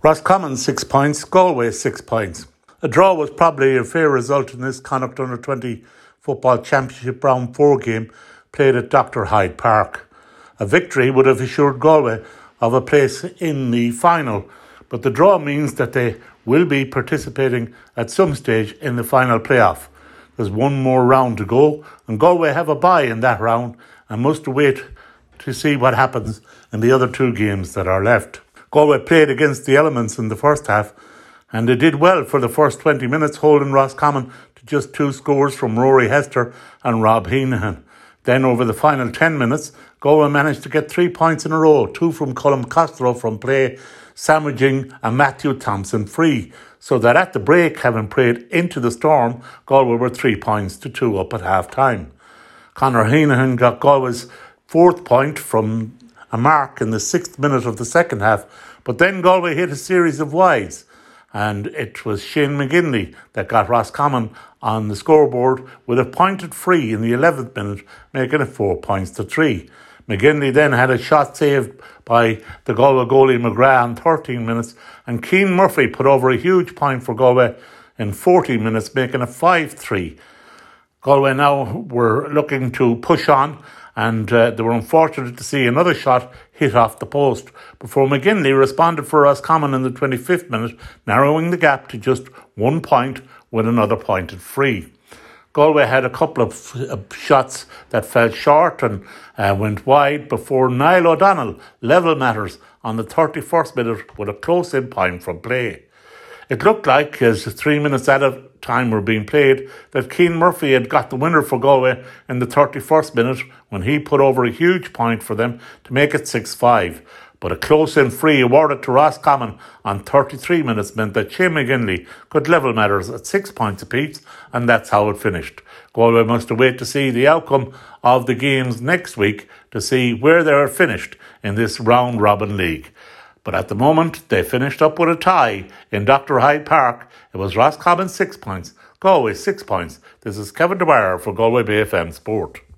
Roscommon 6 points, Galway 6 points. A draw was probably a fair result in this Connacht Under-20 Football Championship Round 4 game played at Dr. Hyde Park. A victory would have assured Galway of a place in the final, but the draw means that they will be participating at some stage in the final playoff. There's one more round to go, and Galway have a bye in that round and must wait to see what happens in the other two games that are left. Galway played against the elements in the first half, and they did well for the first 20 minutes, holding Roscommon to just 2 scores from Rory Hester and Rob Heenan. Then over the final 10 minutes, Galway managed to get 3 points in a row, 2 from Colm Castro from play, sandwiching a Matthew Thompson free, so that at the break, having played into the storm, Galway were 3 points to 2 up at half-time. Conor Heenan got Galway's 4th point from a mark in the 6th minute of the second half, but then Galway hit a series of wides, and it was Shane McGinley that got Roscommon on the scoreboard with a pointed free in the 11th minute, making it 4 points to 3. McGinley then had a shot saved by the Galway goalie McGrath in 13 minutes, and Cian Murphy put over a huge point for Galway in 14 minutes, making it 5-3. Galway now were looking to push on, and they were unfortunate to see another shot hit off the post before McGinley responded for Roscommon in the 25th minute, narrowing the gap to just 1 point with another pointed free. Galway had a couple of shots that fell short and went wide before Niall O'Donnell level matters on the 31st minute with a close-in point from play. It looked like, as 3 minutes out of time were being played, that Cian Murphy had got the winner for Galway in the 31st minute when he put over a huge point for them to make it 6-5. But a close-in free awarded to Roscommon on 33 minutes meant that Shane McGinley could level matters at 6 points apiece, and that's how it finished. Galway must await to see the outcome of the games next week to see where they are finished in this round-robin league. But at the moment, they finished up with a tie in Dr. Hyde Park. It was Roscommon 6 points, Galway 6 points. This is Kevin Dwyer for Galway Bay FM Sport.